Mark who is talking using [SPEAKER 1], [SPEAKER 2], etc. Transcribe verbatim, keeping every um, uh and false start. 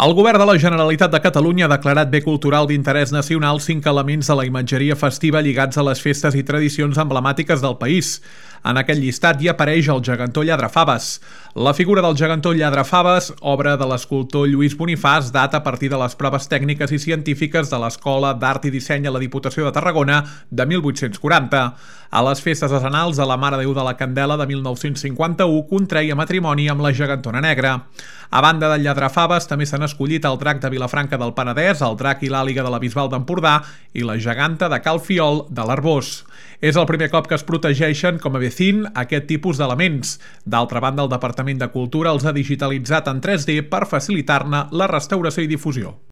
[SPEAKER 1] El Govern de la Generalitat de Catalunya ha declarat bé cultural d'interès nacional cinc elements de la imatgeria festiva lligats a les festes i tradicions emblemàtiques del país. En aquest llistat hi apareix el gegantó Lladrafaves. La figura del gegantó Lladrafaves, obra de l'escultor Lluís Bonifàs, data a partir de les proves tècniques i científiques de l'Escola d'Art i Disseny a la Diputació de Tarragona de mil vuit-cents quaranta. A les festes decenals de la Mare de Déu de la Candela de mil nou-cents cinquanta-u contreia matrimoni amb la gegantona negra. A banda del Lladrafaves també s'han escollit el drac de Vilafranca del Penedès, el drac i l'àliga de la Bisbal d'Empordà i la geganta de Cal Fiol de l'Arboç. És el primer cop que es protegeixen com a vecín aquest tipus d'elements. D'altra banda, el Departament de Cultura els ha digitalitzat en tres D per facilitar-ne la restauració i difusió.